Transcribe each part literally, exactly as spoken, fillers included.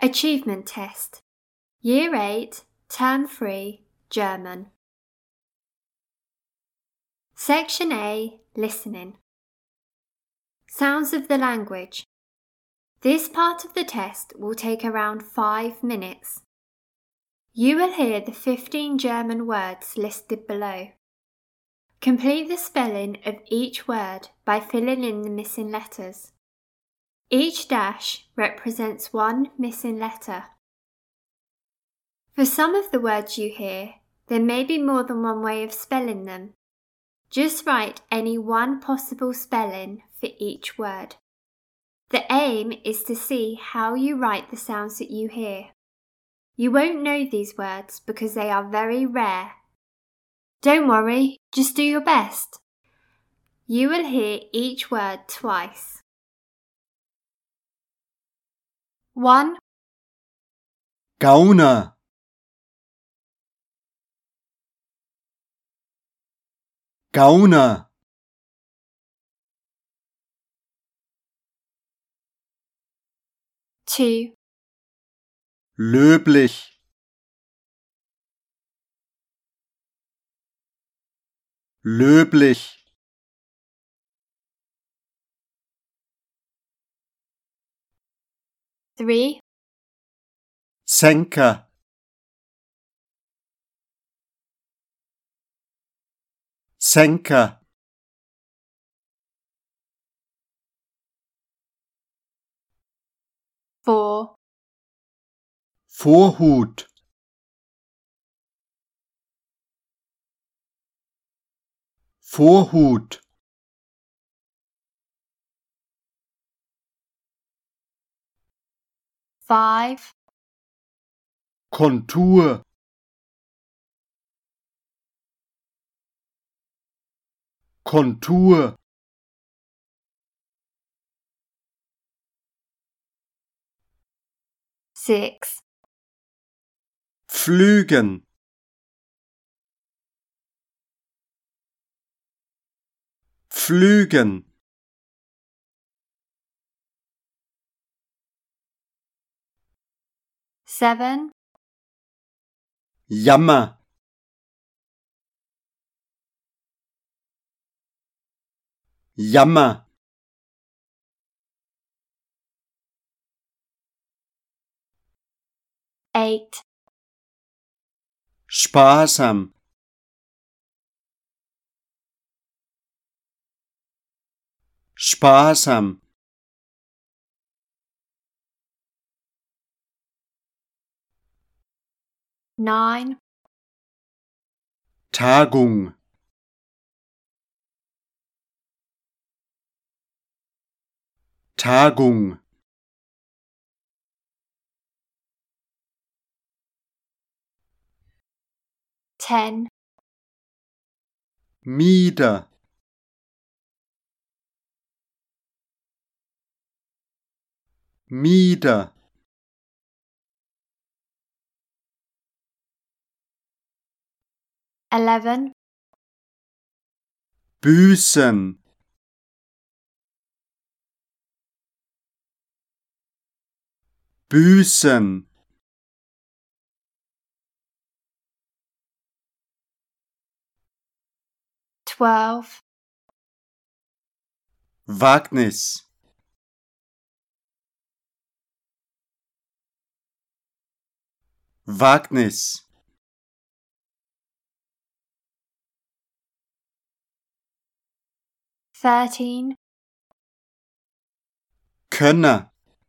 Achievement Test, Year eight, Term three, German. Section A, Listening. Sounds of the language. This part of the test will take around five minutes. You will hear the fifteen German words listed below. Complete the spelling of each word by filling in the missing letters. Each dash represents one missing letter. For some of the words you hear, there may be more than one way of spelling them. Just write any one possible spelling for each word. The aim is to see how you write the sounds that you hear. You won't know these words because they are very rare. Don't worry, just do your best. You will hear each word twice. one. Gauner. Gauner. two. Löblich. Löblich. three. Senker. Senker. four. Vorhut. Vorhut. five. Kontur. Kontur. six. Pflügen. Pflügen. seven. Jammer. Jammer. eight. Sparsam. Sparsam. nine. Tagung. Tagung. ten. Mieder. Mieder. eleven. Büßen. Büßen. twelve. Wagnis. Wagnis. thirteen. Könner.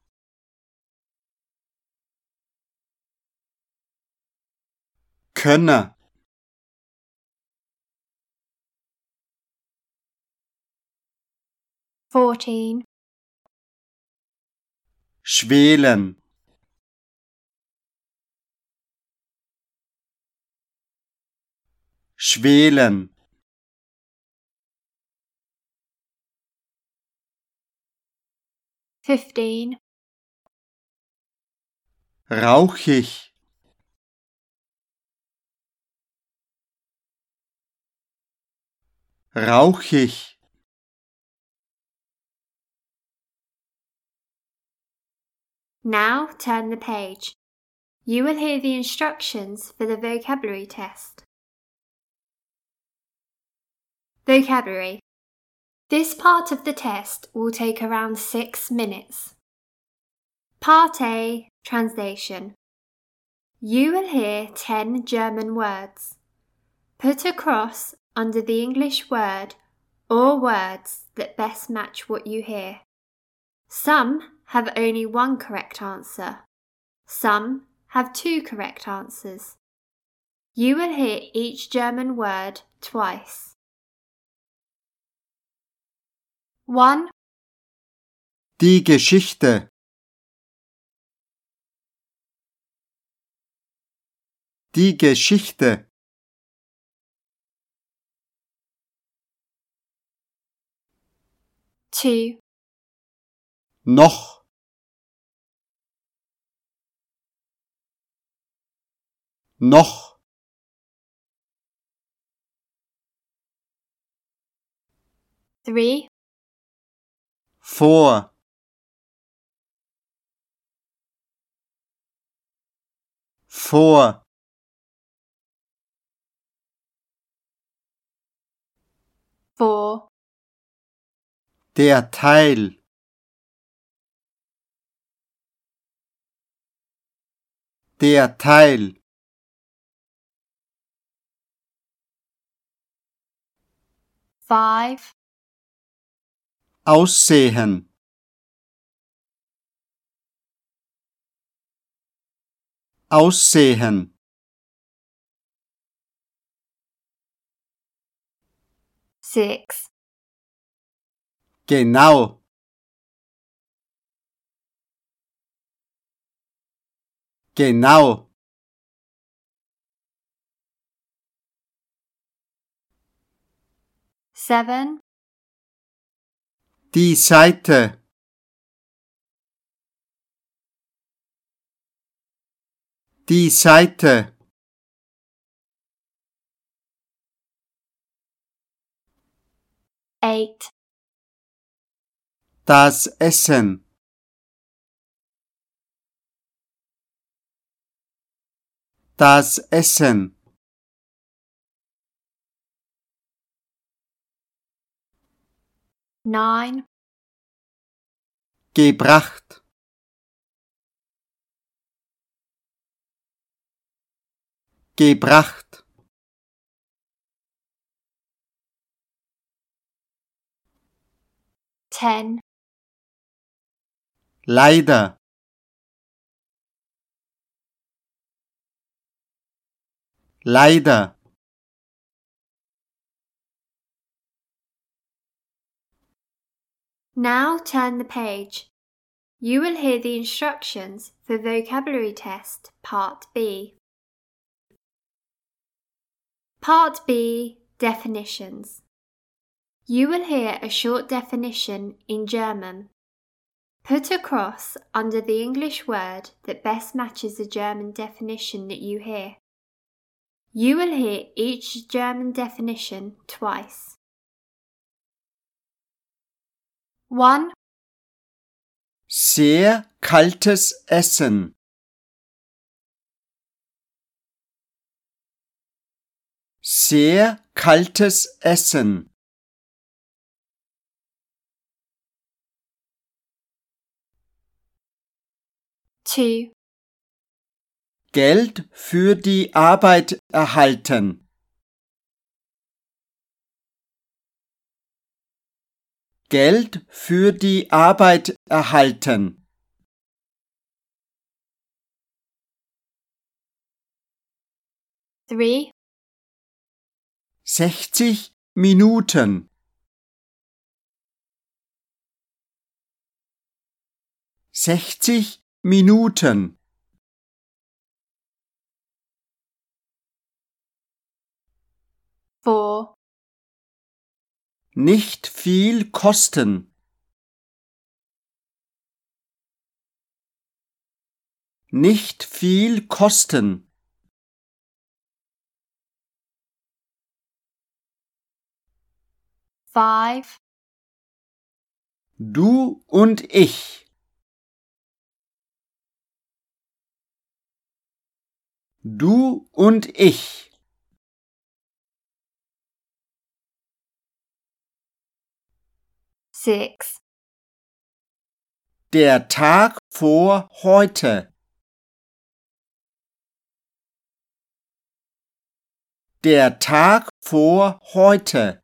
Könner. fourteen. Schwelen. Schwelen. fifteen. Rauchig. Rauchig. Now turn the page. You will hear the instructions for the vocabulary test. Vocabulary. This part of the test will take around six minutes. Part A, Translation. You will hear ten German words. Put a cross under the English word or words that best match what you hear. Some have only one correct answer. Some have two correct answers. You will hear each German word twice. one. Die Geschichte. Die Geschichte. two. Noch. Noch. three. Vor. Vor. four. Der Teil. Der Teil. five. Aussehen. Aussehen. six. Genau. Genau. seven. Die Seite. Die Seite. eight. Das Essen. Das Essen. nine. Gebracht. Gebracht. ten. Leider. Leider. Now turn the page. You will hear the instructions for Vocabulary Test Part B. Part B, Definitions. You will hear a short definition in German. Put a cross under the English word that best matches the German definition that you hear. You will hear each German definition twice. one. Sehr kaltes Essen. Sehr kaltes Essen. two. Geld für die Arbeit erhalten. Geld für die Arbeit erhalten. three. sechzig Minuten. sechzig Minuten. four. Nicht viel kosten. Nicht viel kosten. five. Du und ich. Du und ich. Six. Der Tag vor heute. Der Tag vor heute.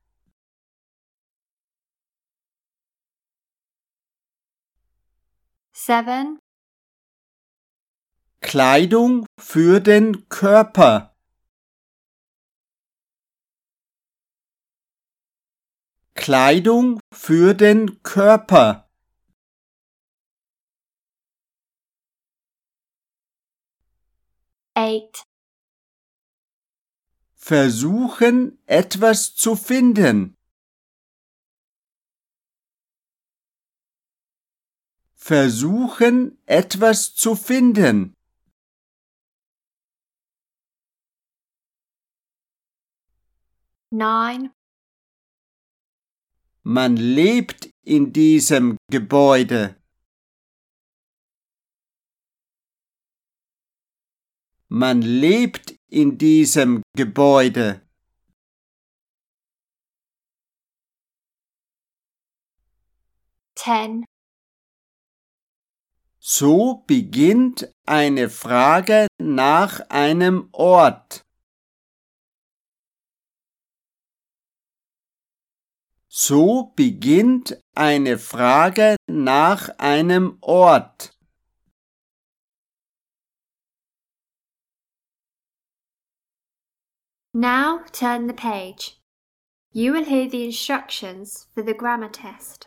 Seven. Kleidung für den Körper. Kleidung für den Körper. Eight. Versuchen, etwas zu finden. Versuchen, etwas zu finden. Nine. Man lebt in diesem Gebäude. Man lebt in diesem Gebäude. Ten. So beginnt eine Frage nach einem Ort. So beginnt eine Frage nach einem Ort. Now turn the page. You will hear the instructions for the grammar test.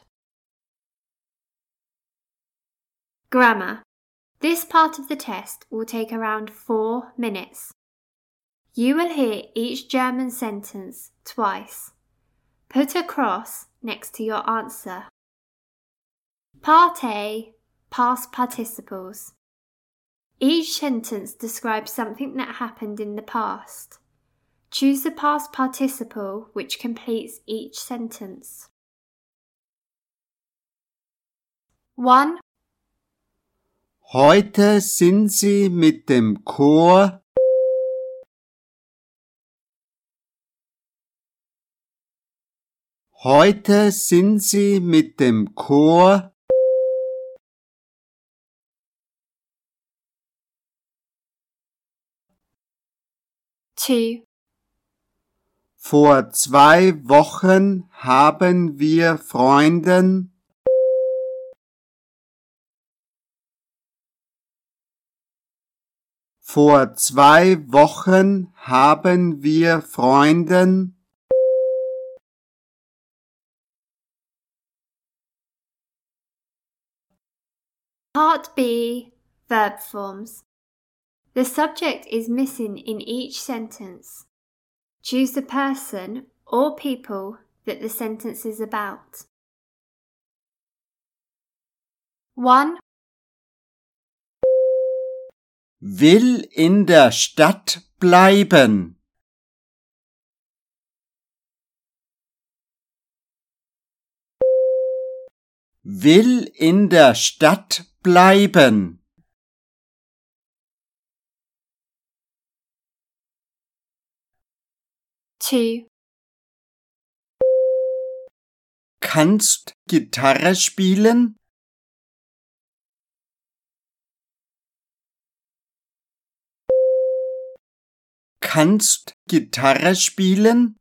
Grammar. This part of the test will take around four minutes. You will hear each German sentence twice. Put a cross next to your answer. Part A, past participles. Each sentence describes something that happened in the past. Choose the past participle which completes each sentence. One. Heute sind sie mit dem Chor Heute sind sie mit dem Chor Two. Vor zwei Wochen haben wir Freunden Vor zwei Wochen haben wir Freunden Part B, verb forms. The subject is missing in each sentence. Choose the person or people that the sentence is about. One. will in der Stadt bleiben. Will in der Stadt bleiben. Two. Kannst Gitarre spielen? Kannst Gitarre spielen?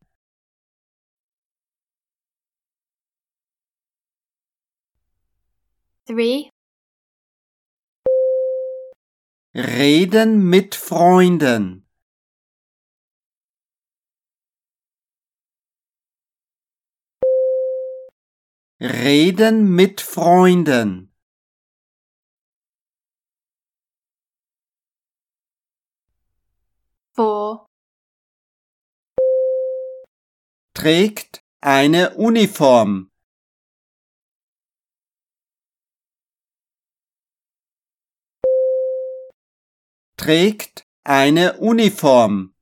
Three. Reden mit Freunden. Reden mit Freunden. Four. Trägt eine Uniform. Trägt eine Uniform.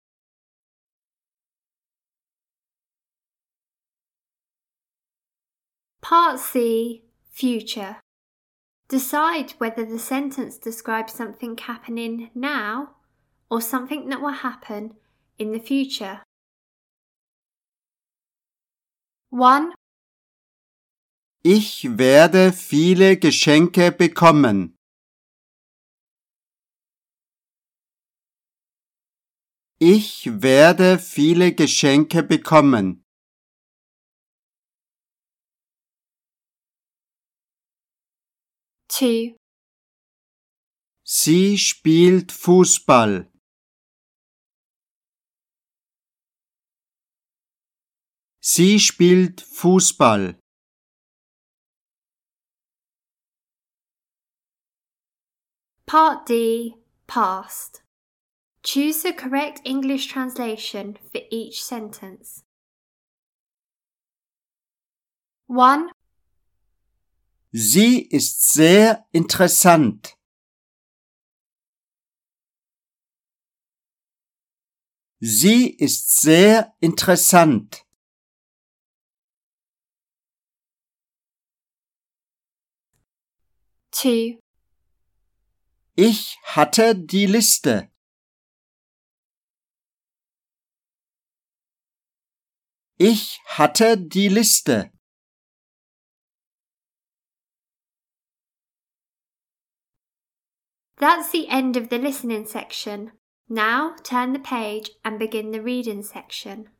Part C, future. Decide whether the sentence describes something happening now or something that will happen in the future. one. Ich werde viele Geschenke bekommen. Ich werde viele Geschenke bekommen. two. Sie spielt Fußball. Sie spielt Fußball. Part D. Past. Choose the correct English translation for each sentence. one. Sie ist sehr interessant. Sie ist sehr interessant. two. Ich hatte die Liste. Ich hatte die Liste. That's the end of the listening section. Now turn the page and begin the reading section.